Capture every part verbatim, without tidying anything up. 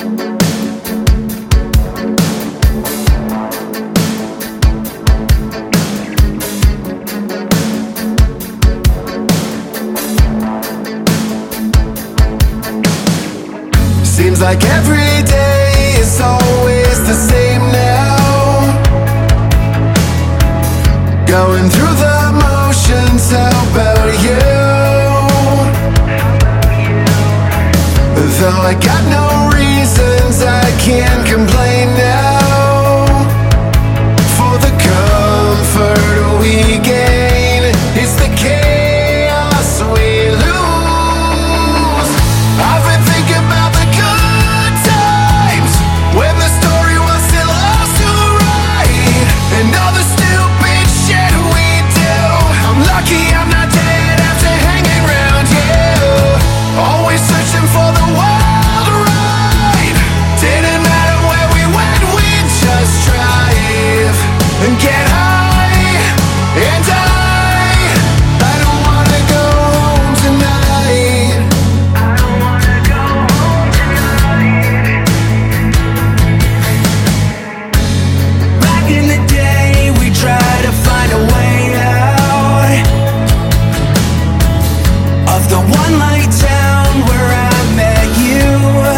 Seems like every day is always the same now. Going through the motions, how about you? Though I got no reasons, I can't complain now. For the comfort we gain, it's the chaos we lose. I've been thinking about the good times, when the story was still ours to write, and all the stupid shit we do. I'm lucky I'm not dead after hanging around you. Always searching for the wild ride. Didn't matter where we went, we'd just drive and get high. And I, I don't wanna go home tonight. I don't wanna go home tonight. Back in the day, we tried to find a way out of the one light town where I met you.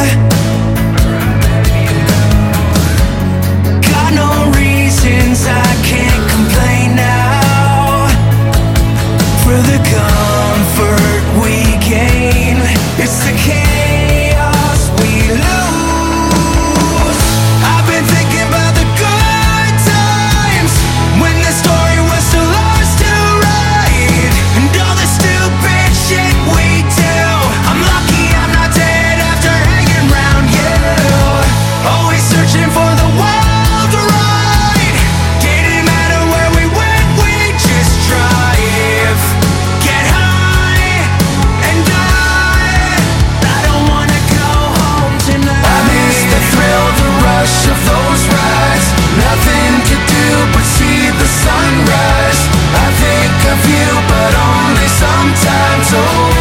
Got no reasons, I can't complain now. For the comfort we gain, it's the chaos we lose. I've been thinking about the good times, when the story was still ours to write, and all the stupid shit we do. I'm lucky I'm not dead after hanging around you. Always searching for the wild ride. Didn't matter where we went, we just drive, get high, and I, I don't wanna go home tonight. I miss the thrill, the rush of those rides. Nothing to do but see the sunrise. I think of you, but only sometimes. Oh,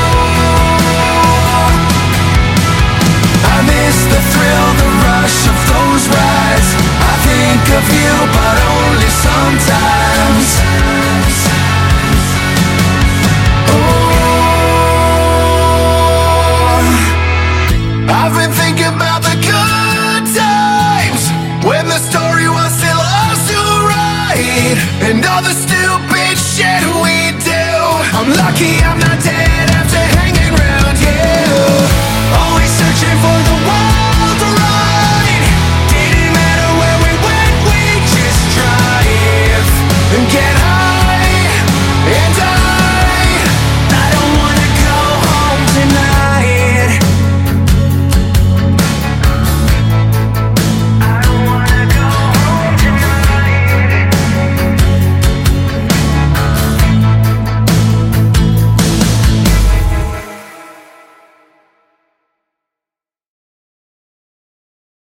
I miss the thrill, the rush of those rides. I think of you, but only sometimes. Oh, I've been thinking about the good times, when the story was still ours to write, and all the stupid shit we do. I'm lucky I'm not dead